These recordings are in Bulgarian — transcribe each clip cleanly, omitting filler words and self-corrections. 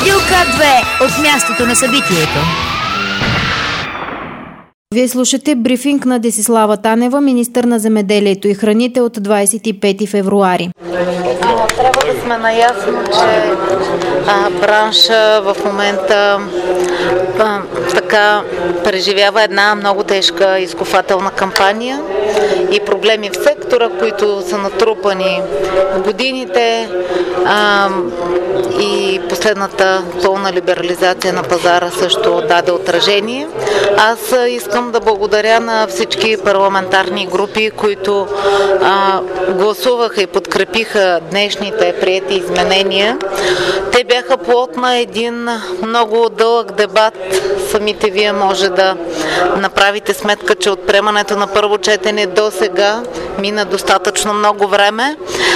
Радио К2 от мястото на събитието. Вие слушате брифинг на Десислава Танева, министър на земеделието и храните от 25 февруари. Трябва да сме наясно, че бранша в момента така преживява една много тежка изкупвателна кампания и проблеми в сектора, които са натрупани в годините и последната пълна либерализация на пазара също даде отражение. Аз искам да благодаря на всички парламентарни групи, които гласуваха и подкрепиха днешните приети изменения. Те бяха плод на един много дълъг дебат. Самите вие може да направите сметка, че от приемането на първо четене до сега мина достатъчно много време.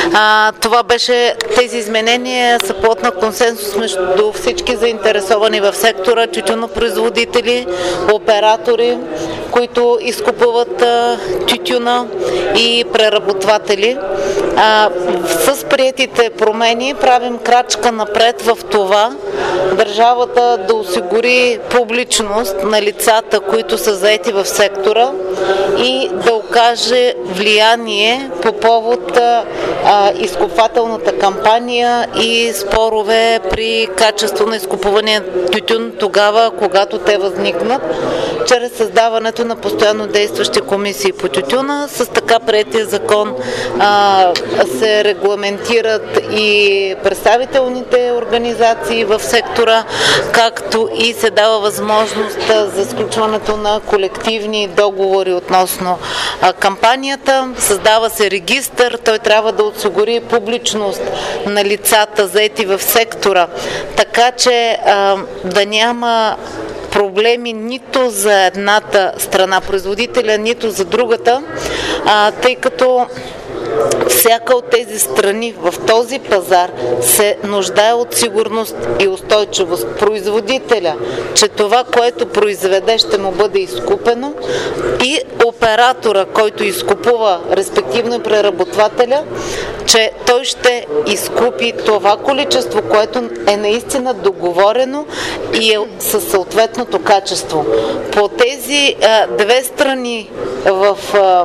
Тези изменения са плод на консенсус между всички заинтересовани в сектора, тютюнопроизводители, оператори, които изкупуват тютюна и преработватели. С приетите промени правим крачка напред в това държавата да осигури публичност на лицата, които са заети в сектора и да окаже влияние по повод изкупвателната кампания и спорове при качество на изкупувания тютюн тогава, когато те възникнат, чрез създаването на постоянно действащи комисии по тютюна. С така приетия закон се регламентират и представителните организации в сектора, както и се дава възможност за сключването на колективни договори относно кампанията. Създава се регистър, той трябва да осигури публичност на лицата, заети в сектора, така че да няма проблеми нито за едната страна производителя, нито за другата, тъй като всяка от тези страни в този пазар се нуждае от сигурност и устойчивост. Производителя, че това, което произведе, ще му бъде изкупено, и оператора, който изкупува, респективно и преработвателя, че той ще изкупи това количество, което е наистина договорено и е със съответното качество. По тези две страни в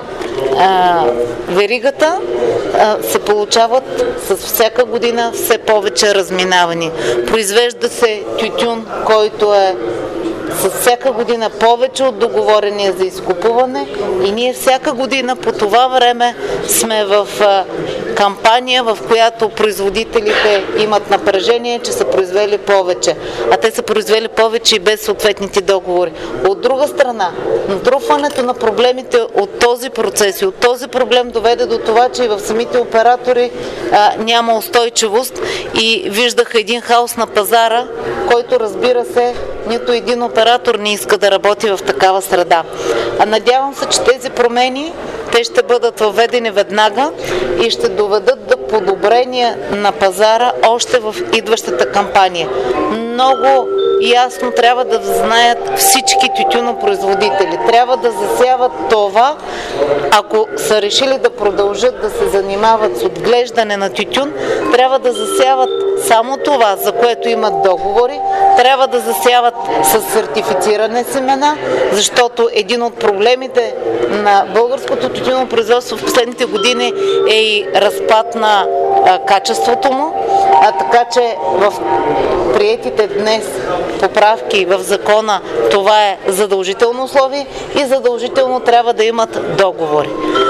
веригата се получават с всяка година все повече разминавания. Произвежда се тютюн, който е с всяка година повече от договорения за изкупуване, и ние всяка година по това време сме в кампания, в която производителите имат напрежение, че са произвели повече, а те са произвели повече и без съответните договори. От друга страна, натрупването на проблемите от този процес и от този проблем доведе до това, че и в самите оператори няма устойчивост и виждаха един хаос на пазара, който, разбира се, нито един оператор не иска да работи в такава среда. Надявам се, че тези промени те ще бъдат въведени веднага и ще доведат до подобрение на пазара още в идващата кампания. Много ясно трябва да знаят всички тютюнопроизводители. Трябва да засяват това, ако са решили да продължат да се занимават с отглеждане на тютюн, трябва да засяват само това, за което имат договори, трябва да засяват с сертифициране семена, защото един от проблемите на българското тютюнопроизводство в последните години е и разпад на качеството му, така че в приетите днес поправки в закона това е задължително условие и задължително трябва да имат договори.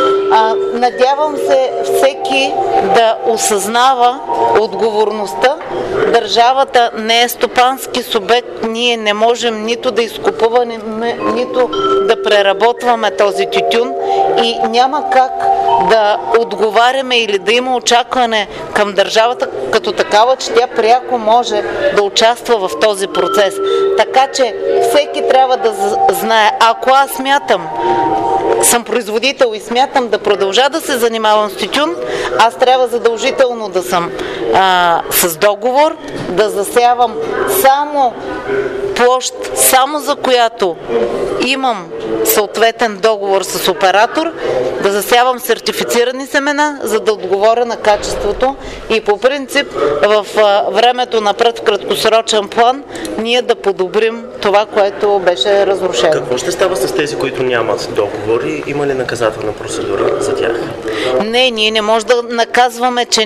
Надявам се всеки да осъзнава отговорността. Държавата не е стопански субект, ние не можем нито да изкупуваме, нито да преработваме този тютюн и няма как да отговаряме или да има очакване към държавата като такава, че тя пряко може да участва в този процес. Така че всеки трябва да знае, ако аз смятам, съм производител и смятам да продължа да се занимавам с тютюн, аз трябва задължително да съм с договор, да засявам само площ, само за която имам съответен договор с оператор, да засявам сертифицирани семена, за да отговоря на качеството и по принцип в времето напред в краткосрочен план ние да подобрим това, което беше разрушено. Какво ще става с тези, които нямат договори? Има ли наказателна процедура за тях? Не, ние не можем да наказваме, че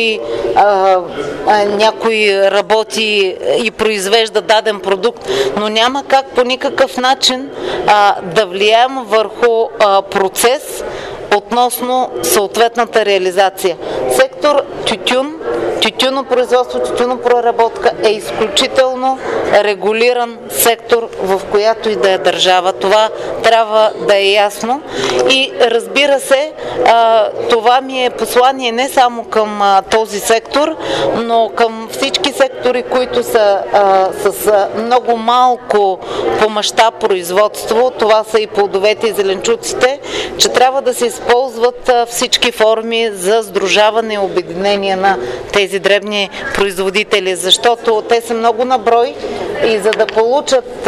някой работи и произвежда даден продукт, но няма как по никакъв начин да влияем върху процес относно съответната реализация. Сектор тютюн, тютюнопроизводство, тютюнопроработка е изключително регулиран сектор, в която и да е държава. Това трябва да е ясно. И разбира се, това ми е послание не само към този сектор, но към всички сектори, които са с много малко по мащаб производство. Това са и плодовете и зеленчуците, че трябва да се използват всички форми за сдружаване и обединение на тези дребни производители, защото те са много на брой и за да получат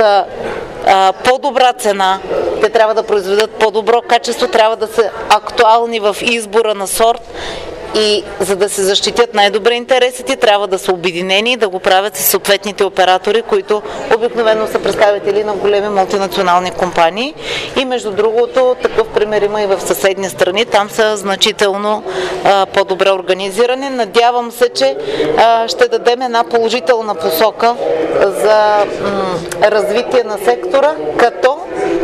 по-добра цена, те трябва да произведат по-добро качество, трябва да са актуални в избора на сорт и за да се защитят най-добре интересите, трябва да са обединени и да го правят с съответните оператори, които обикновено са представители на големи мултинационални компании. И между другото, такъв пример има и в съседни страни. Там са значително по-добре организирани. Надявам се, че ще дадем една положителна посока за развитие на сектора, като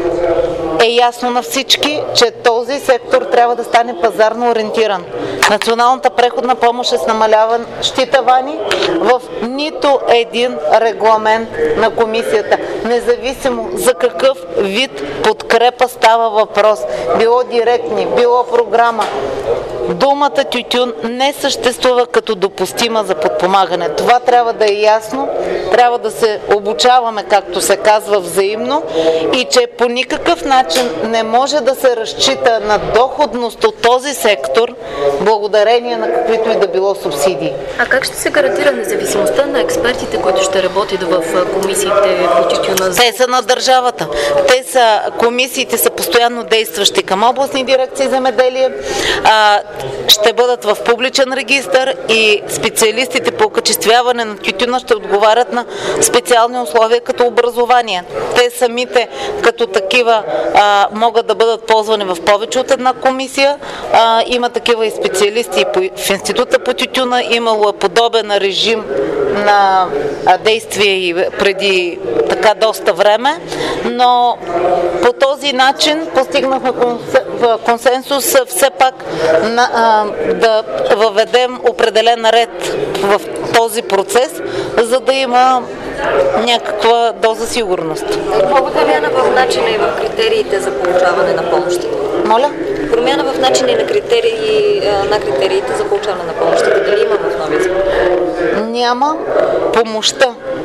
е ясно на всички, че този сектор трябва да стане пазарно ориентиран. Националната преходна помощ е с намаляващи тавани в нито един регламент на комисията, независимо за какъв вид подкрепа става въпрос. Било директни, било програма. Думата тютюн не съществува като допустима за подпомагане. Това трябва да е ясно, трябва да се обучаваме, както се казва, взаимно и че по никакъв начин не може да се разчита на доходност от този сектор благодарение на каквито и да било субсидии. А как ще се гарантира независимостта на експертите, които ще работят в комисиите по тютюна? Те са на държавата. Комисиите са постоянно действащи към областни дирекции земеделие. Ще бъдат в публичен регистър и специалистите по окачествяване на тютюна ще отговарят на специални условия като образование. Те самите като такива могат да бъдат ползвани в повече от една комисия. Има такива и специалисти в Института по тютюна. Имало е подобен режим на действие и преди така доста време, но по този начин постигнахме консенсус все пак да въведем определен ред в този процес, за да има някаква доза сигурност. Промяна в начина и в критериите за получаване на помощите. Моля? Промяна в начина и на критериите за получаване на помощите. Дали има в новия закон? Няма. Помощта.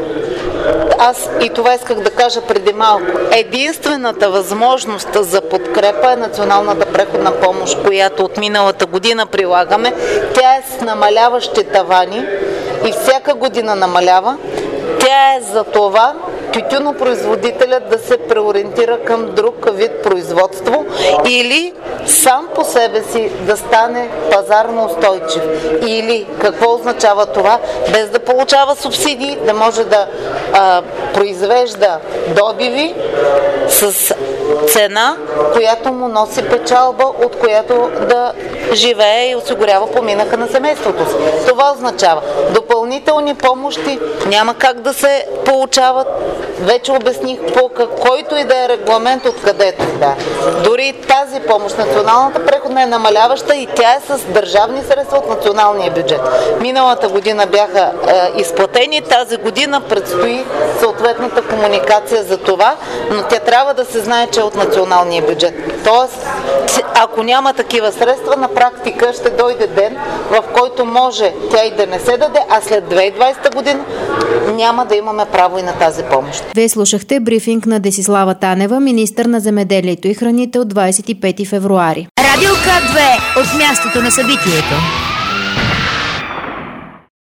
Аз и това исках да кажа преди малко. Единствената възможност за подкрепа е националната преходна помощ, която от миналата година прилагаме. Тя е с намаляващи тавани и всяка година намалява. Тя е за това тютюнопроизводителят да се преориентира към друг вид производство или сам по себе си да стане пазарно устойчив. Или какво означава това? Без да получава субсидии, да може да произвежда добиви с цена, която му носи печалба, от която да живее и осигурява поминъка на семейството си. Това означава допълнителни помощи няма как да се получават. Вече обясних по който и да е регламент, откъдето да. Дори тази помощ, националната преходна е намаляваща и тя е с държавни средства от националния бюджет. Миналата година бяха изплатени, тази година предстои съответната комуникация за това, но тя трябва да се знае, че е от националния бюджет. Тоест, ако няма такива средства, на практика ще дойде ден, в който може тя и да не се даде, а след 2020 година няма да имаме право и на тази помощ. Вие слушахте брифинг на Десислава Танева, министър на земеделието и храните от 25 февруари. Радио К2 от мястото на събитието.